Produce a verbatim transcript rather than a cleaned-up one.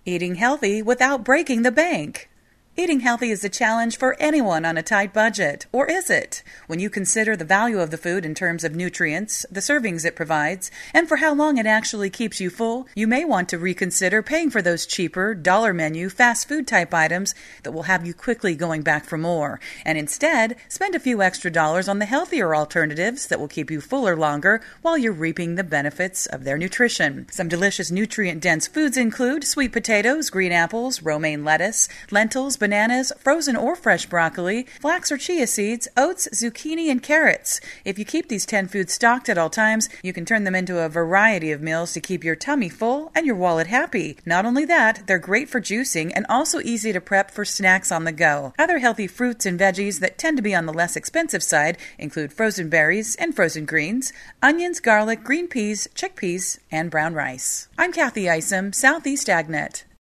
Eating healthy without breaking the bank. Eating healthy is a challenge for anyone on a tight budget, or is it? When you consider the value of the food in terms of nutrients, the servings it provides, and for how long it actually keeps you full, you may want to reconsider paying for those cheaper, dollar menu, fast food type items that will have you quickly going back for more, and instead spend a few extra dollars on the healthier alternatives that will keep you fuller longer while you're reaping the benefits of their nutrition. Some delicious nutrient-dense foods include sweet potatoes, green apples, romaine lettuce, lentils, bananas, frozen or fresh broccoli, flax or chia seeds, oats, zucchini, and carrots. If you keep these ten foods stocked at all times, you can turn them into a variety of meals to keep your tummy full and your wallet happy. Not only that, they're great for juicing and also easy to prep for snacks on the go. Other healthy fruits and veggies that tend to be on the less expensive side include frozen berries and frozen greens, onions, garlic, green peas, chickpeas, and brown rice. I'm Kathy Isom, Southeast AgNet.